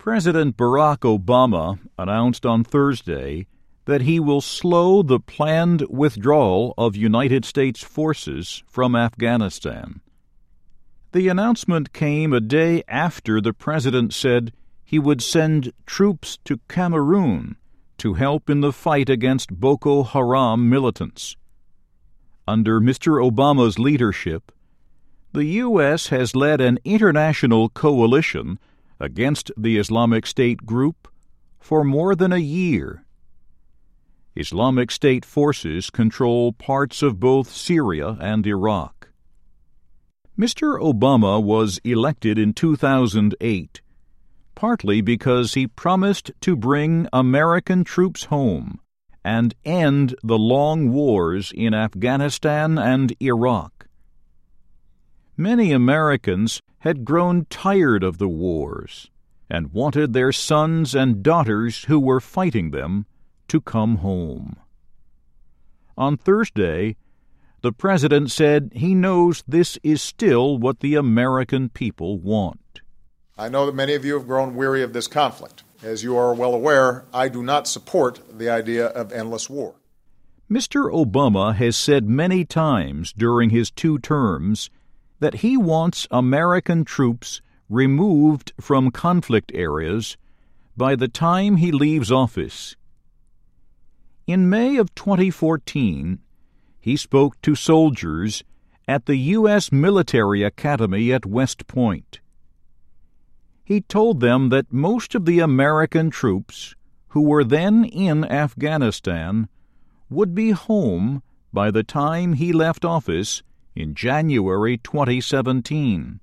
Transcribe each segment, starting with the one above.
President Barack Obama announced on Thursday that he will slow the planned withdrawal of United States forces from Afghanistan. The announcement came a day after the president said he would send troops to Cameroon to help in the fight against Boko Haram militants. Under Mr. Obama's leadership, the U.S. has led an international coalition against the Islamic State group for more than a year. Islamic State forces control parts of both Syria and Iraq. Mr. Obama was elected in 2008, partly because he promised to bring American troops home and end the long wars in Afghanistan and Iraq. Many Americans had grown tired of the wars and wanted their sons and daughters who were fighting them to come home. On Thursday, the president said he knows this is still what the American people want. I know that many of you have grown weary of this conflict. As you are well aware, I do not support the idea of endless war. Mr. Obama has said many times during his 2 terms that he wants American troops removed from conflict areas by the time he leaves office. In May of 2014, he spoke to soldiers at the U.S. Military Academy at West Point. He told them that most of the American troops who were then in Afghanistan would be home by the time he left office in January 2017.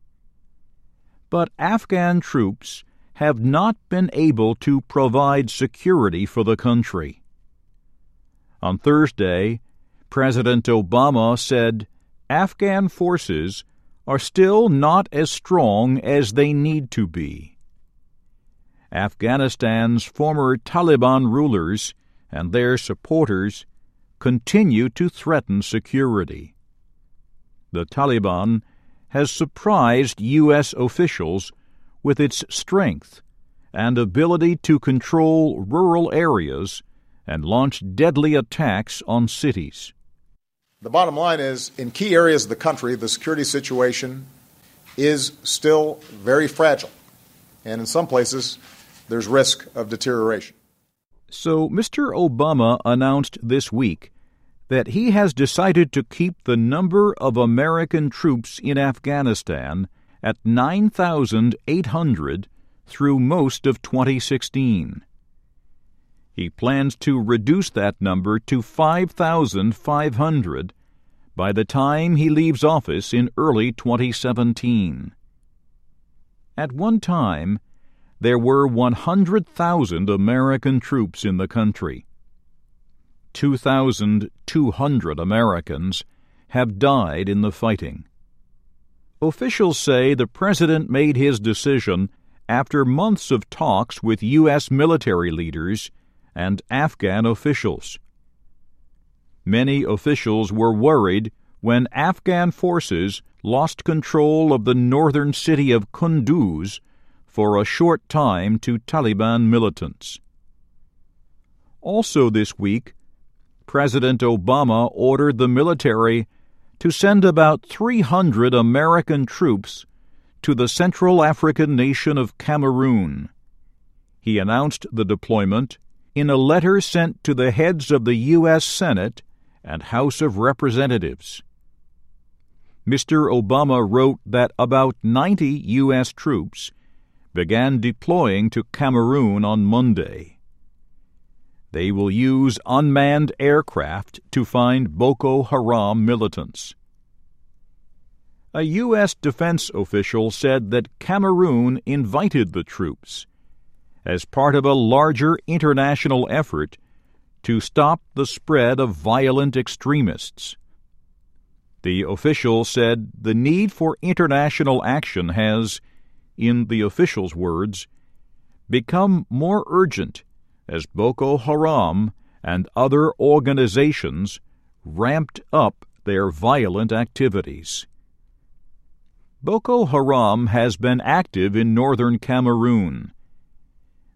But Afghan troops have not been able to provide security for the country. On Thursday, President Obama said Afghan forces are still not as strong as they need to be. Afghanistan's former Taliban rulers and their supporters continue to threaten security. The Taliban has surprised U.S. officials with its strength and ability to control rural areas and launch deadly attacks on cities. The bottom line is, in key areas of the country, the security situation is still very fragile, and in some places, there's risk of deterioration. So Mr. Obama announced this week that he has decided to keep the number of American troops in Afghanistan at 9,800 through most of 2016. He plans to reduce that number to 5,500 by the time he leaves office in early 2017. At one time, there were 100,000 American troops in the country. 2,200 Americans have died in the fighting. Officials say the president made his decision after months of talks with U.S. military leaders and Afghan officials. Many officials were worried when Afghan forces lost control of the northern city of Kunduz for a short time to Taliban militants. Also this week, President Obama ordered the military to send about 300 American troops to the Central African nation of Cameroon. He announced the deployment in a letter sent to the heads of the U.S. Senate and House of Representatives. Mr. Obama wrote that about 90 U.S. troops began deploying to Cameroon on Monday. They will use unmanned aircraft to find Boko Haram militants. A U.S. defense official said that Cameroon invited the troops as part of a larger international effort to stop the spread of violent extremists. The official said the need for international action has, in the official's words, become more urgent as Boko Haram and other organizations ramped up their violent activities. Boko Haram has been active in northern Cameroon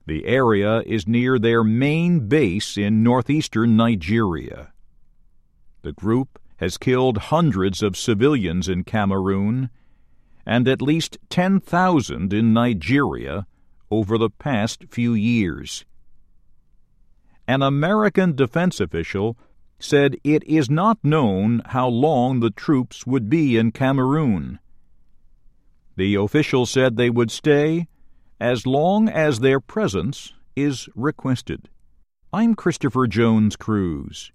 The area is near their main base in northeastern Nigeria. The group has killed hundreds of civilians in Cameroon and at least 10,000 in Nigeria over the past few years. An American defense official said it is not known how long the troops would be in Cameroon. The official said they would stay as long as their presence is requested. I'm Christopher Jones Cruz.